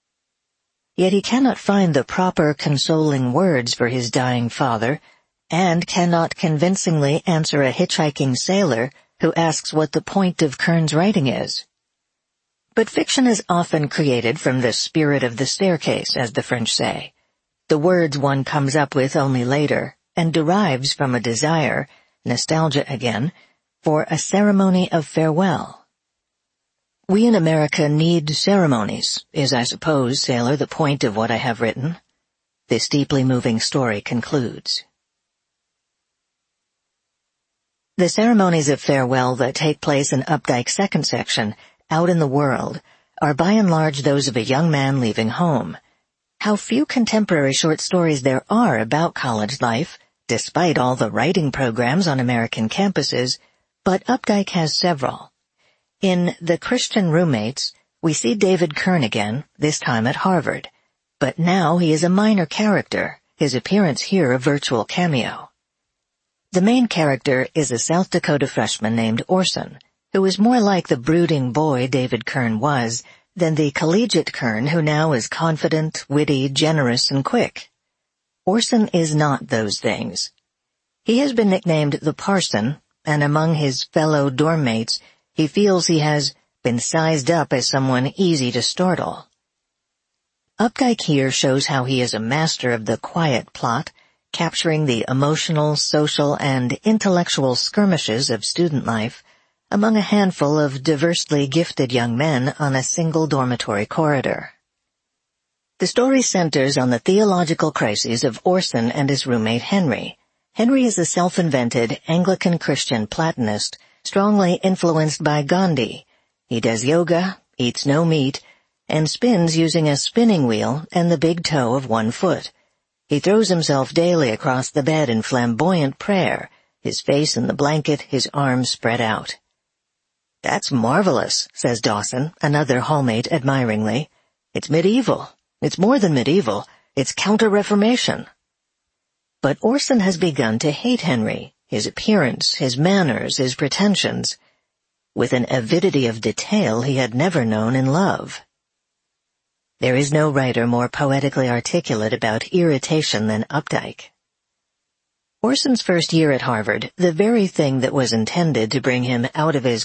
Speaker 1: Yet he cannot find the proper consoling words for his dying father, and cannot convincingly answer a hitchhiking sailor who asks what the point of Kern's writing is. But fiction is often created from the spirit of the staircase, as the French say. The words one comes up with only later, and derives from a desire, nostalgia again, for a ceremony of farewell. We in America need ceremonies, is I suppose, sailor, the point of what I have written. This deeply moving story concludes. The ceremonies of farewell that take place in Updike's second section, Out in the World, are by and large those of a young man leaving home. How few contemporary short stories there are about college life, despite all the writing programs on American campuses, but Updike has several. In The Christian Roommates, we see David Kern again, this time at Harvard. But now he is a minor character, his appearance here a virtual cameo. The main character is a South Dakota freshman named Orson, who is more like the brooding boy David Kern was than the collegiate Kern who now is confident, witty, generous, and quick. Orson is not those things. He has been nicknamed the Parson, and among his fellow dorm mates, he feels he has been sized up as someone easy to startle. Updike here shows how he is a master of the quiet plot, capturing the emotional, social, and intellectual skirmishes of student life among a handful of diversely gifted young men on a single dormitory corridor. The story centers on the theological crises of Orson and his roommate Henry. Henry is a self-invented Anglican Christian Platonist, strongly influenced by Gandhi. He does yoga, eats no meat, and spins using a spinning wheel and the big toe of one foot. He throws himself daily across the bed in flamboyant prayer, his face in the blanket, his arms spread out. "That's marvelous," says Dawson, another hallmate admiringly. "It's medieval. It's more than medieval, it's counter-Reformation. But Orson has begun to hate Henry, his appearance, his manners, his pretensions, with an avidity of detail he had never known in love. There is no writer more poetically articulate about irritation than Updike. Orson's first year at Harvard, the very thing that was intended to bring him out of his